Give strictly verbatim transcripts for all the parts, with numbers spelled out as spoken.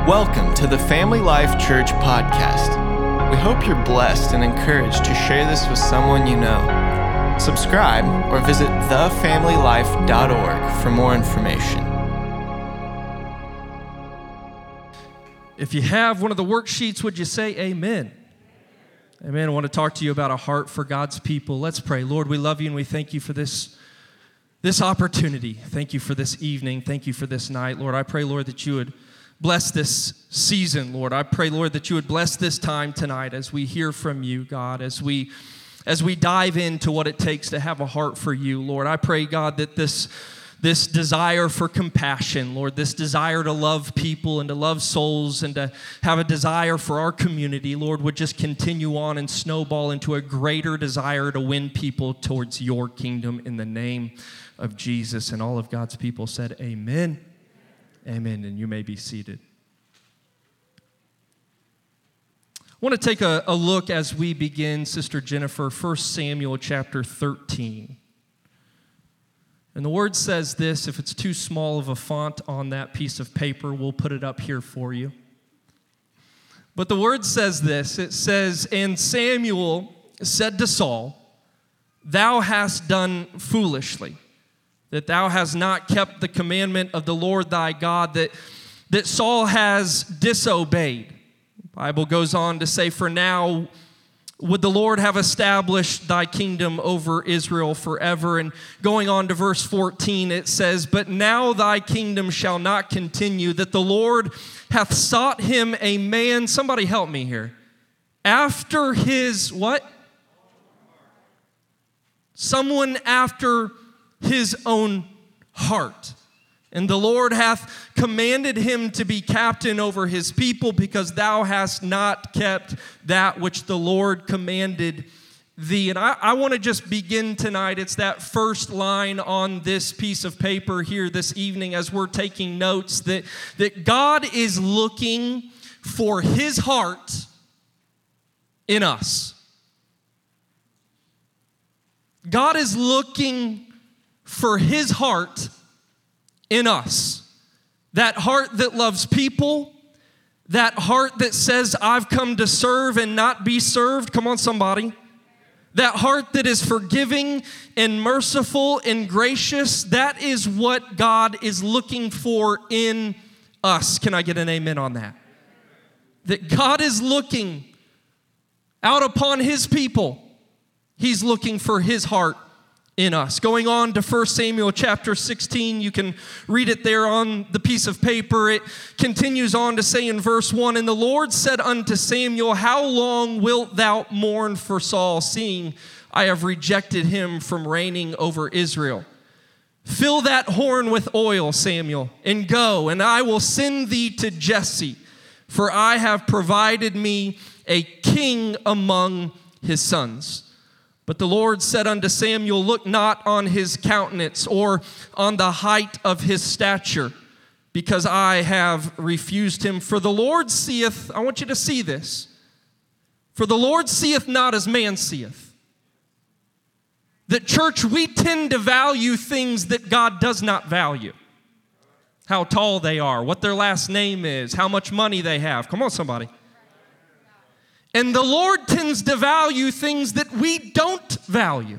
Welcome to the Family Life Church podcast. We hope you're blessed and encouraged to share this with someone you know. Subscribe or visit the family life dot org for more information. If you have one of the worksheets, would you say amen? Amen. I want to talk to you about a heart for God's people. Let's pray. Lord, we love you and we thank you for this, this opportunity. Thank you for this evening. Thank you for this night. Lord, I pray, Lord, that you would bless this season, Lord. I pray, Lord, that you would bless this time tonight as we hear from you, God, as we as we dive into what it takes to have a heart for you, Lord. I pray, God, that this This desire for compassion, Lord, this desire to love people and to love souls and to have a desire for our community, Lord, would just continue on and snowball into a greater desire to win people towards your kingdom in the name of Jesus. And all of God's people said, amen. Amen. And you may be seated. I want to take a, a look as we begin, Sister Jennifer, First Samuel chapter thirteen. And the word says this. If it's too small of a font on that piece of paper, we'll put it up here for you. But the word says this. It says, and Samuel said to Saul, thou hast done foolishly, that thou hast not kept the commandment of the Lord thy God, that, that Saul has disobeyed. The Bible goes on to say, for now would the Lord have established thy kingdom over Israel forever? And going on to verse fourteen, it says, but now thy kingdom shall not continue, that the Lord hath sought him a man, somebody help me here, after his what? Someone after his own heart. And the Lord hath commanded him to be captain over his people, because thou hast not kept that which the Lord commanded thee. And I, I want to just begin tonight. It's that first line on this piece of paper here this evening as we're taking notes, that, that God is looking for his heart in us. God is looking for his heart in us. That heart that loves people, that heart that says, I've come to serve and not be served. Come on, somebody. That heart that is forgiving and merciful and gracious, that is what God is looking for in us. Can I get an amen on that? That God is looking out upon his people. He's looking for his heart in us. Going on to First Samuel chapter sixteen, you can read it there on the piece of paper. It continues on to say in verse one, and the Lord said unto Samuel, how long wilt thou mourn for Saul, seeing I have rejected him from reigning over Israel? Fill that horn with oil, Samuel, and go, and I will send thee to Jesse, for I have provided me a king among his sons. But the Lord said unto Samuel, look not on his countenance or on the height of his stature, because I have refused him. For the Lord seeth, I want you to see this, for the Lord seeth not as man seeth. That, church, we tend to value things that God does not value. How tall they are, what their last name is, how much money they have. Come on, somebody. And the Lord tends to value things that we don't value.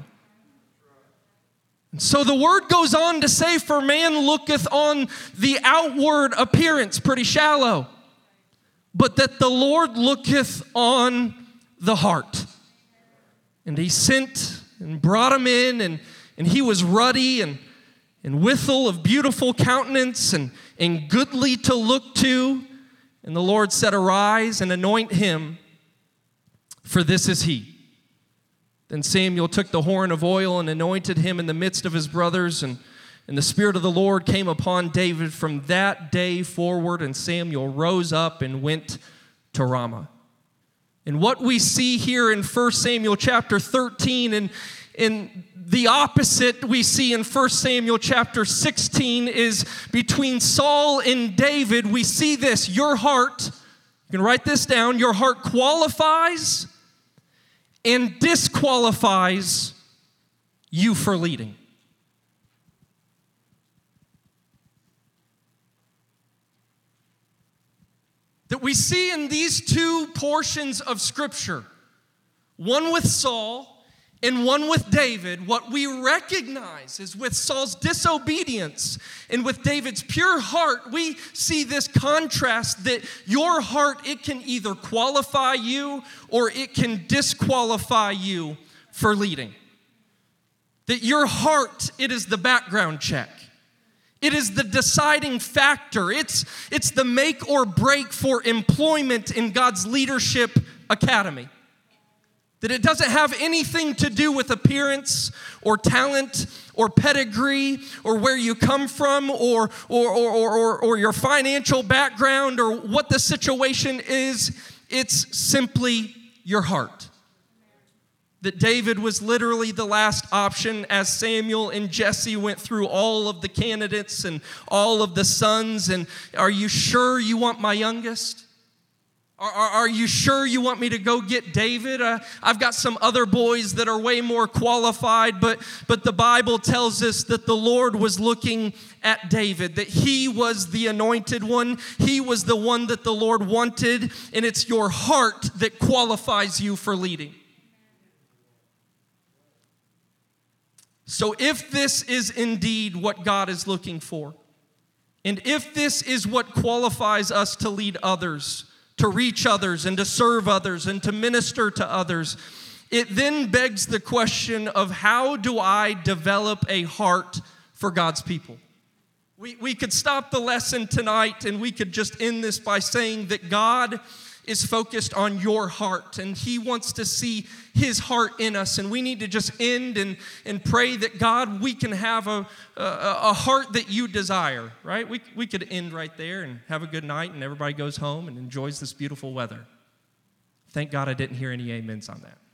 And so the word goes on to say, for man looketh on the outward appearance, pretty shallow, but that the Lord looketh on the heart. And he sent and brought him in, and, and he was ruddy and, and withal of beautiful countenance and, and goodly to look to. And the Lord said, arise and anoint him, for this is he. Then Samuel took the horn of oil and anointed him in the midst of his brothers, and, and the Spirit of the Lord came upon David from that day forward, and Samuel rose up and went to Ramah. And what we see here in First Samuel chapter thirteen, and in the opposite we see in First Samuel chapter sixteen, is between Saul and David. We see this, your heart, you can write this down, your heart qualifies and disqualifies you for leading. that we see in these two portions of Scripture, one with Saul and one with David, what we recognize is with Saul's disobedience and with David's pure heart, we see this contrast that your heart, it can either qualify you or it can disqualify you for leading. That your heart, it is the background check. It is the deciding factor. It's, it's the make or break for employment in God's leadership academy. That it doesn't have anything to do with appearance or talent or pedigree or where you come from or, or, or, or, or your financial background or what the situation is. It's simply your heart. That David was literally the last option as Samuel and Jesse went through all of the candidates and all of the sons. And are you sure you want my youngest? Are, are, are you sure you want me to go get David? Uh, I've got some other boys that are way more qualified, but, but the Bible tells us that the Lord was looking at David, that he was the anointed one. He was the one that the Lord wanted, and it's your heart that qualifies you for leading. So if this is indeed what God is looking for, and if this is what qualifies us to lead others, to reach others and to serve others and to minister to others, it then begs the question of how do I develop a heart for God's people? We, we could stop the lesson tonight and we could just end this by saying that God is focused on your heart and He wants to see His heart in us, and we need to just end and, and pray that God, we can have a, a, a heart that you desire, right? We, we could end right there and have a good night and everybody goes home and enjoys this beautiful weather. Thank God I didn't hear any amens on that.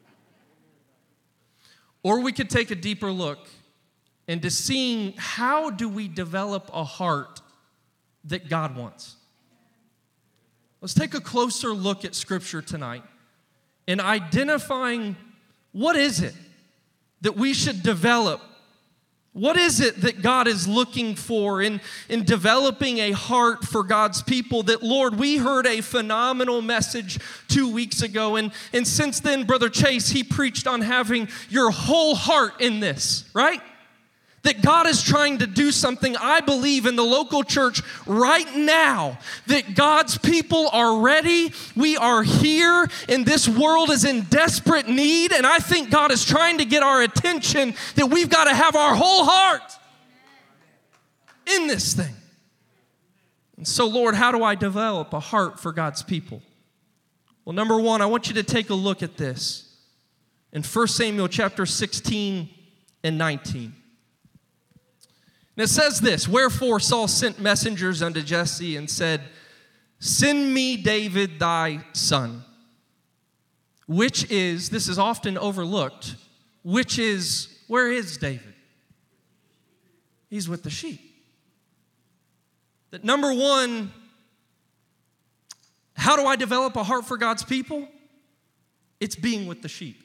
Or we could take a deeper look into seeing how do we develop a heart that God wants. Let's take a closer look at Scripture tonight and identifying what is it that we should develop. What is it that God is looking for in, in developing a heart for God's people? That, Lord, we heard a phenomenal message two weeks ago, and, and since then, Brother Chase, he preached on having your whole heart in this, right? That God is trying to do something, I believe, in the local church right now. That God's people are ready. We are here, and this world is in desperate need. And I think God is trying to get our attention that we've got to have our whole heart in this thing. And so, Lord, how do I develop a heart for God's people? Well, number one, I want you to take a look at this in First Samuel chapter sixteen and nineteen. And it says this, wherefore Saul sent messengers unto Jesse and said, send me David thy son, which is, this is often overlooked, which is, where is David? He's with the sheep. That number one, how do I develop a heart for God's people? It's being with the sheep.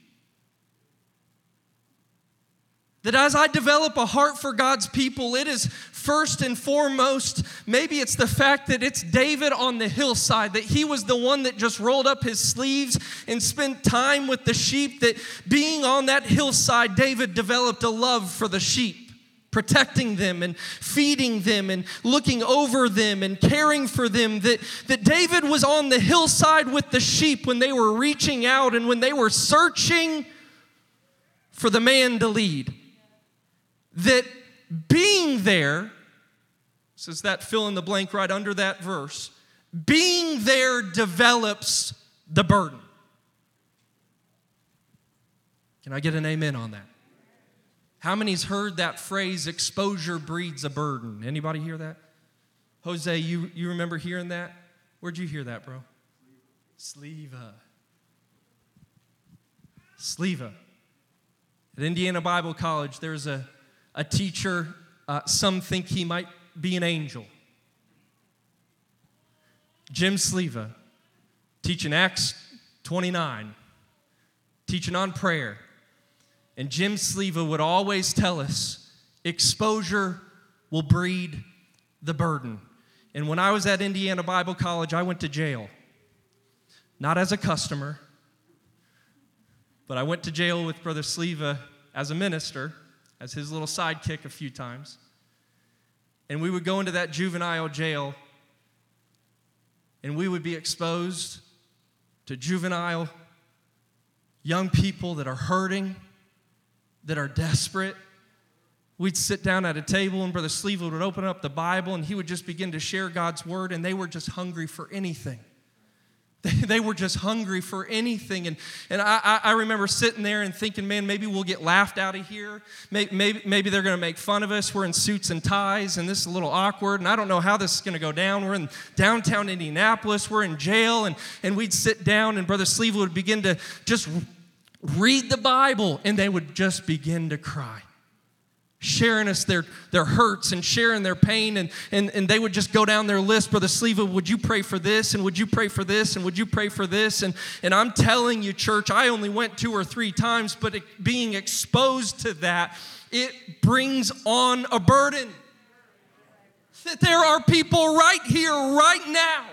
That as I develop a heart for God's people, it is first and foremost, maybe it's the fact that it's David on the hillside, that he was the one that just rolled up his sleeves and spent time with the sheep, that being on that hillside, David developed a love for the sheep, protecting them and feeding them and looking over them and caring for them, that, that David was on the hillside with the sheep when they were reaching out and when they were searching for the man to lead. That being there, says that fill in the blank right under that verse, being there develops the burden. Can I get an amen on that? How many's heard that phrase, exposure breeds a burden? Anybody hear that? Jose, you, you remember hearing that? Where'd you hear that, bro? Sleva. Sleva. At Indiana Bible College, there's a A teacher, uh, some think he might be an angel. Jim Sleva, teaching Acts twenty-nine, teaching on prayer. And Jim Sleva would always tell us, exposure will breed the burden. And when I was at Indiana Bible College, I went to jail. Not as a customer, but I went to jail with Brother Sleva as a minister, as his little sidekick a few times. And we would go into that juvenile jail, and we would be exposed to juvenile young people that are hurting, that are desperate. We'd sit down at a table, and Brother Sleva would open up the Bible, and he would just begin to share God's word, and they were just hungry for anything. They, they were just hungry for anything. And, and I, I remember sitting there and thinking, man, maybe we'll get laughed out of here. Maybe, maybe, maybe they're going to make fun of us. We're in suits and ties, and this is a little awkward, and I don't know how this is going to go down. We're in downtown Indianapolis. We're in jail, and, and we'd sit down, and Brother Sleva would begin to just read the Bible, and they would just begin to cry, sharing us their, their hurts and sharing their pain, and, and, and they would just go down their list. Brother Sleva, would you pray for this, and would you pray for this, and would you pray for this? And, and I'm telling you, church, I only went two or three times, but it, being exposed to that, it brings on a burden. That there are people right here, right now,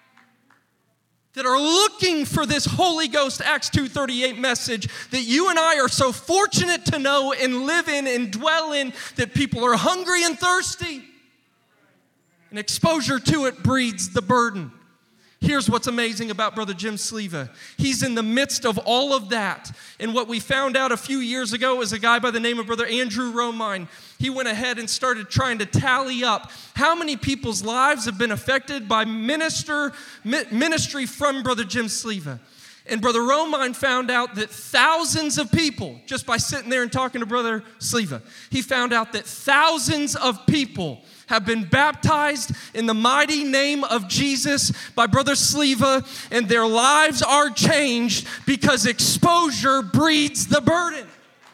that are looking for this Holy Ghost Acts two thirty-eight message that you and I are so fortunate to know and live in and dwell in, that people are hungry and thirsty. And exposure to it breeds the burden. Here's what's amazing about Brother Jim Sleva. He's in the midst of all of that. And what we found out a few years ago is a guy by the name of Brother Andrew Romine. He went ahead and started trying to tally up how many people's lives have been affected by minister ministry from Brother Jim Sleva. And Brother Romine found out that thousands of people, just by sitting there and talking to Brother Sleva, he found out that thousands of people have been baptized in the mighty name of Jesus by Brother Sleva, and their lives are changed because exposure breeds the burden.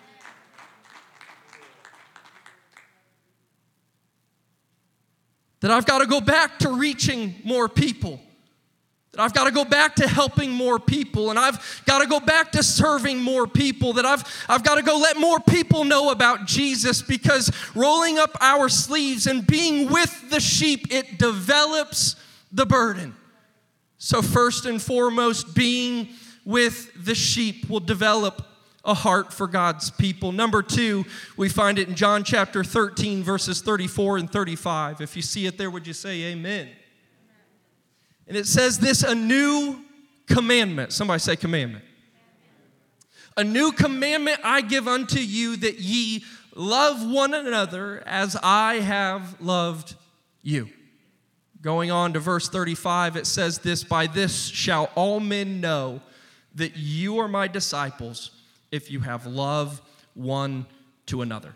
That I've got to go back to reaching more people. That I've got to go back to helping more people, and I've got to go back to serving more people, that I've, I've got to go let more people know about Jesus, because rolling up our sleeves and being with the sheep, it develops the burden. So first and foremost, being with the sheep will develop a heart for God's people. Number two, we find it in John chapter thirteen, verses thirty-four and thirty-five. If you see it there, would you say amen? And it says this, a new commandment. Somebody say commandment. A new commandment I give unto you, that ye love one another as I have loved you. Going on to verse thirty-five, it says this, by this shall all men know that you are my disciples, if you have love one to another.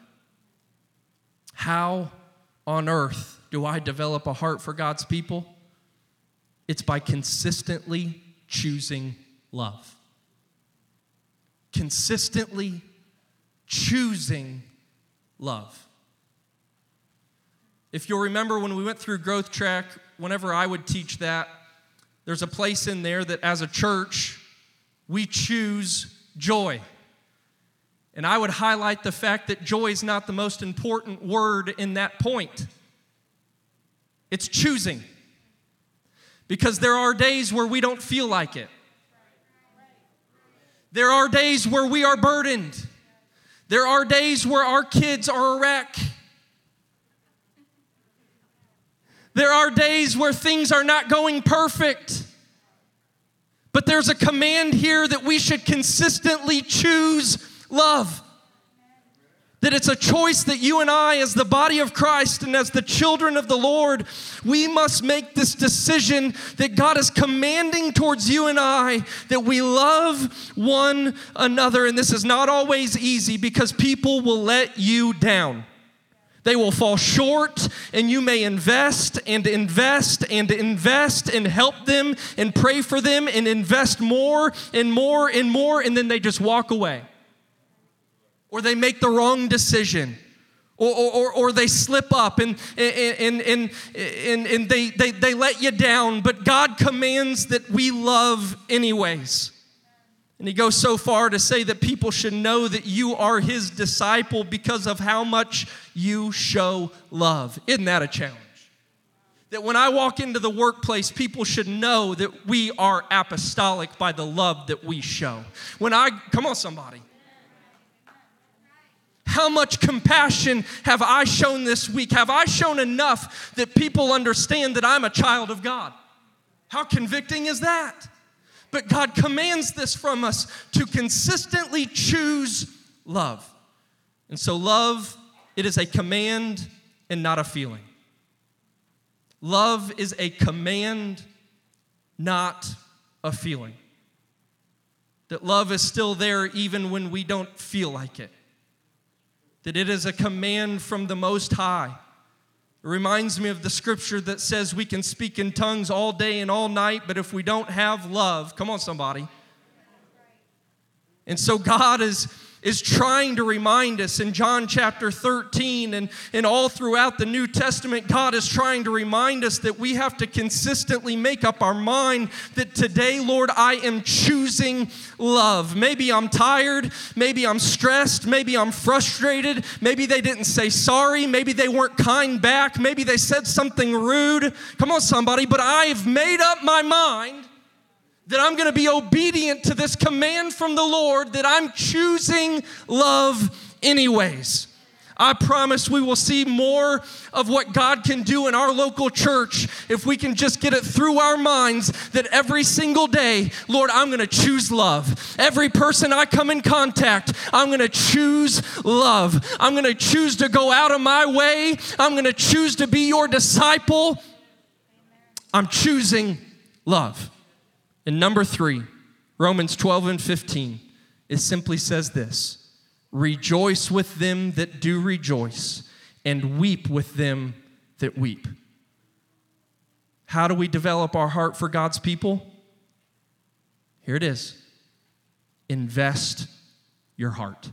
How on earth do I develop a heart for God's people? It's by consistently choosing love. Consistently choosing love. If you'll remember when we went through Growth Track, whenever I would teach that, there's a place in there that as a church, we choose joy. And I would highlight the fact that joy is not the most important word in that point. It's choosing. Because there are days where we don't feel like it. There are days where we are burdened. There are days where our kids are a wreck. There are days where things are not going perfect. But there's a command here that we should consistently choose love. That it's a choice that you and I, as the body of Christ and as the children of the Lord, we must make this decision that God is commanding towards you and I, that we love one another. And this is not always easy, because people will let you down. They will fall short, and you may invest and invest and invest and help them and pray for them and invest more and more and more, and then they just walk away. Or they make the wrong decision, or, or, or they slip up and, and, and, and, and they, they, they let you down. But God commands that we love anyways. And he goes so far to say that people should know that you are his disciple because of how much you show love. Isn't that a challenge? That when I walk into the workplace, people should know that we are apostolic by the love that we show. When I, come on somebody. How much compassion have I shown this week? Have I shown enough that people understand that I'm a child of God? How convicting is that? But God commands this from us to consistently choose love. And so love, it is a command and not a feeling. Love is a command, not a feeling. That love is still there even when we don't feel like it. That it is a command from the Most High. It reminds me of the scripture that says we can speak in tongues all day and all night, but if we don't have love, come on somebody. And so God is, is trying to remind us in John chapter thirteen and, and all throughout the New Testament, God is trying to remind us that we have to consistently make up our mind that today, Lord, I am choosing love. Maybe I'm tired, maybe I'm stressed, maybe I'm frustrated, maybe they didn't say sorry, maybe they weren't kind back, maybe they said something rude. Come on, somebody, but I've made up my mind that I'm going to be obedient to this command from the Lord, that I'm choosing love anyways. I promise we will see more of what God can do in our local church if we can just get it through our minds that every single day, Lord, I'm going to choose love. Every person I come in contact, I'm going to choose love. I'm going to choose to go out of my way. I'm going to choose to be your disciple. I'm choosing love. And number three, Romans twelve and fifteen, it simply says this: rejoice with them that do rejoice, and weep with them that weep. How do we develop our heart for God's people? Here it is. Invest your heart.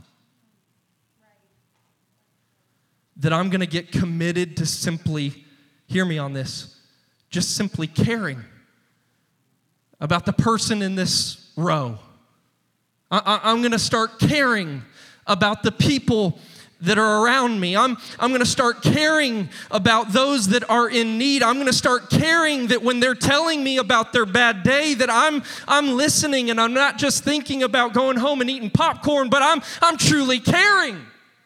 That I'm going to get committed to simply, hear me on this, just simply caring about the person in this row. I, I, I'm going to start caring about the people that are around me. I'm, I'm going to start caring about those that are in need. I'm going to start caring that when they're telling me about their bad day, that I'm, I'm listening and I'm not just thinking about going home and eating popcorn, but I'm, I'm truly caring.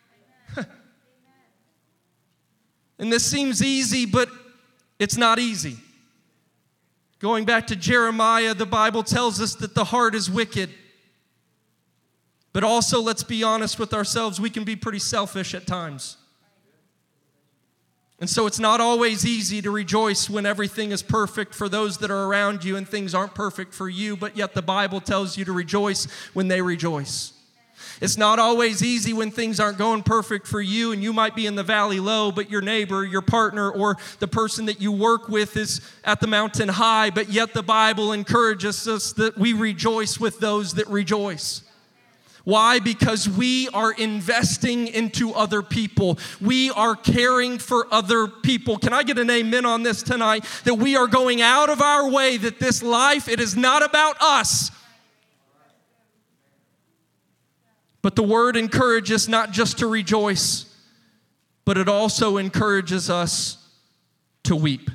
And this seems easy, but it's not easy. Going back to Jeremiah, the Bible tells us that the heart is wicked. But also, let's be honest with ourselves, we can be pretty selfish at times. And so it's not always easy to rejoice when everything is perfect for those that are around you and things aren't perfect for you, but yet the Bible tells you to rejoice when they rejoice. It's not always easy when things aren't going perfect for you and you might be in the valley low, but your neighbor, your partner, or the person that you work with is at the mountain high, but yet the Bible encourages us that we rejoice with those that rejoice. Why? Because we are investing into other people. We are caring for other people. Can I get an amen on this tonight? That we are going out of our way, that this life, it is not about us. But the word encourages not just to rejoice, but it also encourages us to weep.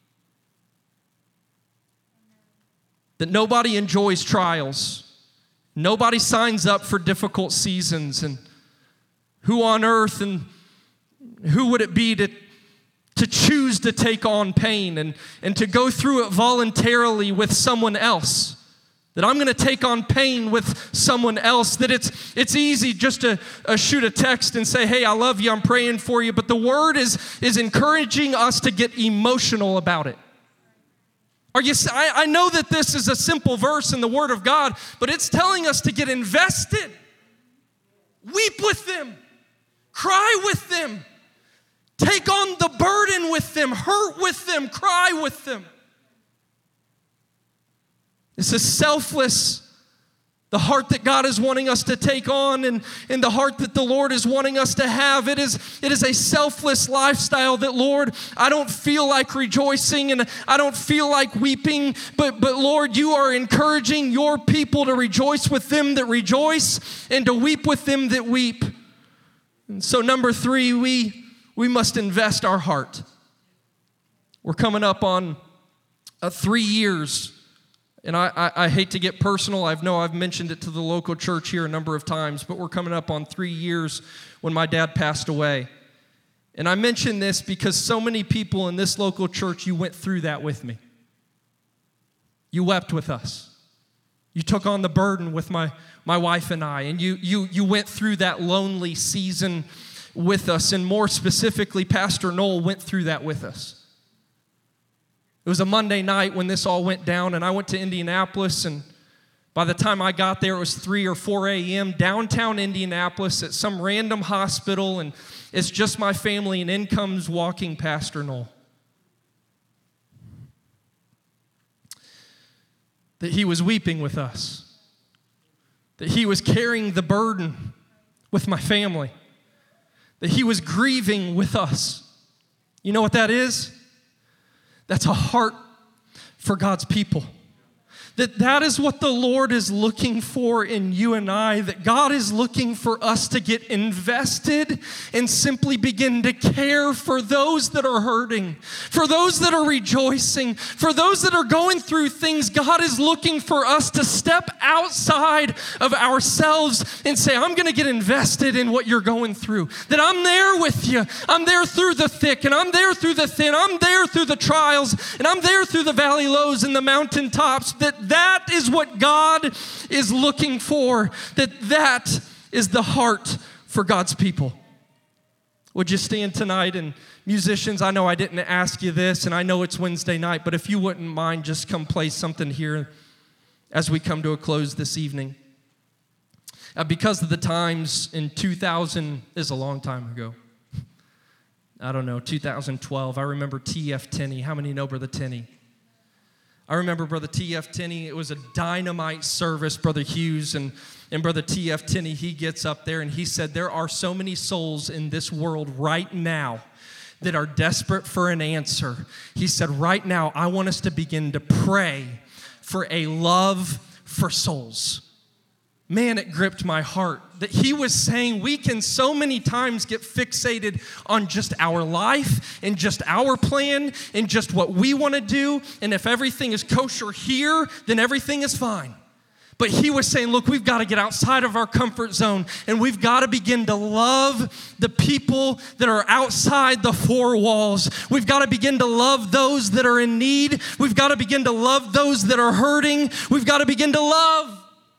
That nobody enjoys trials. Nobody signs up for difficult seasons. And who on earth and who would it be to, to choose to take on pain and, and to go through it voluntarily with someone else? That I'm going to take on pain with someone else. That it's it's easy just to uh, shoot a text and say, hey, I love you, I'm praying for you. But the word is, is encouraging us to get emotional about it. Are you? I, I know that this is a simple verse in the Word of God, but it's telling us to get invested. Weep with them. Cry with them. Take on the burden with them. Hurt with them. Cry with them. This is selfless. The heart that God is wanting us to take on and, and the heart that the Lord is wanting us to have. It is, it is a selfless lifestyle that, Lord, I don't feel like rejoicing and I don't feel like weeping, but, but Lord, you are encouraging your people to rejoice with them that rejoice and to weep with them that weep. And so number three, we, we must invest our heart. We're coming up on uh, three years, and I, I, I hate to get personal. I know I've mentioned it to the local church here a number of times, but we're coming up on three years when my dad passed away. And I mention this because so many people in this local church, you went through that with me. You wept with us. You took on the burden with my, my wife and I, and you, you, you went through that lonely season with us, and more specifically, Pastor Noel went through that with us. It was a Monday night when this all went down, and I went to Indianapolis, and by the time I got there, it was three or four a.m., downtown Indianapolis at some random hospital, and it's just my family, and in comes walking Pastor Noel. That he was weeping with us. That he was carrying the burden with my family. That he was grieving with us. You know what that is? That's a heart for God's people. That that is what the Lord is looking for in you and I, that God is looking for us to get invested and simply begin to care for those that are hurting, for those that are rejoicing, for those that are going through things. God is looking for us to step outside of ourselves and say, I'm going to get invested in what you're going through, that I'm there with you. I'm there through the thick, and I'm there through the thin. I'm there through the trials, and I'm there through the valley lows and the mountaintops, that That is what God is looking for, that that is the heart for God's people. Would you stand tonight? And musicians, I know I didn't ask you this, and I know it's Wednesday night, but if you wouldn't mind, just come play something here as we come to a close this evening. Uh, because of the times in two thousand, is a long time ago. I don't know, two thousand twelve, I remember T F Tenney. How many know Brother Tenney? I remember Brother T F Tenney. It was a dynamite service, Brother Hughes, and, and Brother T F Tenney, he gets up there and he said, there are so many souls in this world right now that are desperate for an answer. He said, right now, I want us to begin to pray for a love for souls. Man, it gripped my heart that he was saying we can so many times get fixated on just our life and just our plan and just what we want to do. And if everything is kosher here, then everything is fine. But he was saying, look, we've got to get outside of our comfort zone, and we've got to begin to love the people that are outside the four walls. We've got to begin to love those that are in need. We've got to begin to love those that are hurting. We've got to begin to love.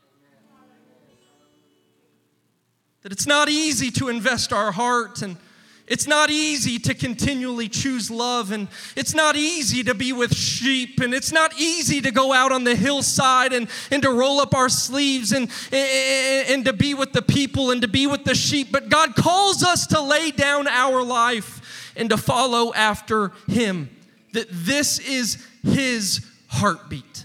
That it's not easy to invest our heart, and it's not easy to continually choose love, and it's not easy to be with sheep, and it's not easy to go out on the hillside and, and to roll up our sleeves and, and, and to be with the people and to be with the sheep. But God calls us to lay down our life and to follow after Him. That this is His heartbeat.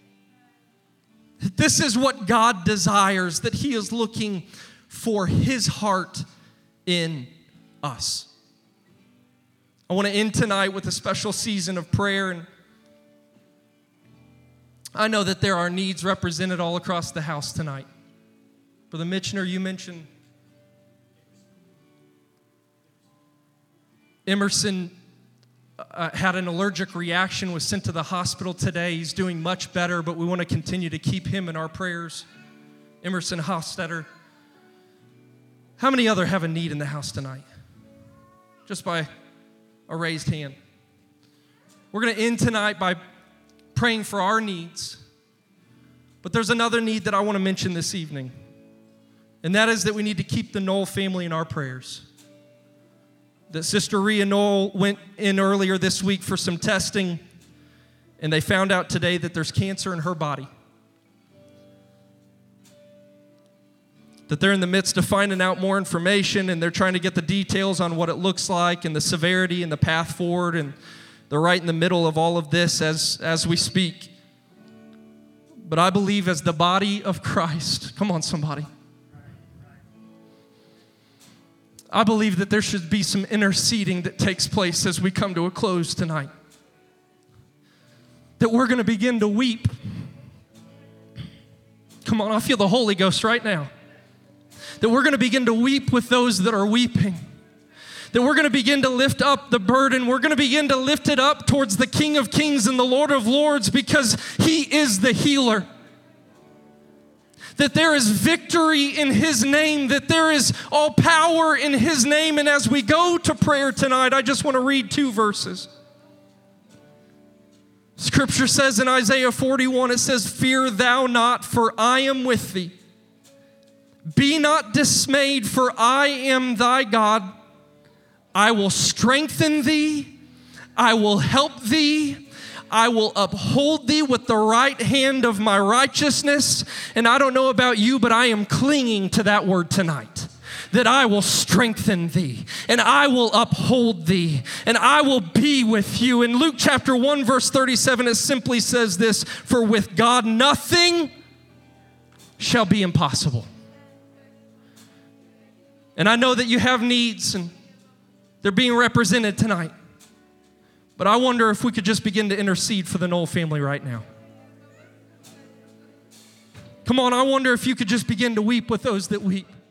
This is what God desires, that He is looking for His heart in us. I want to end tonight with a special season of prayer, and I know that there are needs represented all across the house tonight. Brother Mitchner, you mentioned Emerson uh, had an allergic reaction, was sent to the hospital today. He's doing much better, but we want to continue to keep him in our prayers. Emerson Hofstetter. How many other have a need in the house tonight? Just by a raised hand. We're going to end tonight by praying for our needs. But there's another need that I want to mention this evening. And that is that we need to keep the Noel family in our prayers. That Sister Rhea Noel went in earlier this week for some testing, and they found out today that there's cancer in her body. That they're in the midst of finding out more information, and they're trying to get the details on what it looks like and the severity and the path forward, and they're right in the middle of all of this as, as we speak. But I believe as the body of Christ, come on somebody, I believe that there should be some interceding that takes place as we come to a close tonight. That we're going to begin to weep. Come on, I feel the Holy Ghost right now. That we're going to begin to weep with those that are weeping. that we're going to begin to lift up the burden. We're going to begin to lift it up towards the King of Kings and the Lord of Lords, because He is the healer. That there is victory in His name, that there is all power in His name. And as we go to prayer tonight, I just want to read two verses. Scripture says in Isaiah forty-one, it says, "Fear thou not, for I am with thee. Be not dismayed, for I am thy God. I will strengthen thee. I will help thee. I will uphold thee with the right hand of my righteousness." And I don't know about you, but I am clinging to that word tonight. That I will strengthen thee, and I will uphold thee, and I will be with you. In Luke chapter one, verse thirty-seven, it simply says this: "For with God nothing shall be impossible." And I know that you have needs, and they're being represented tonight. But I wonder if we could just begin to intercede for the Knoll family right now. Come on, I wonder if you could just begin to weep with those that weep.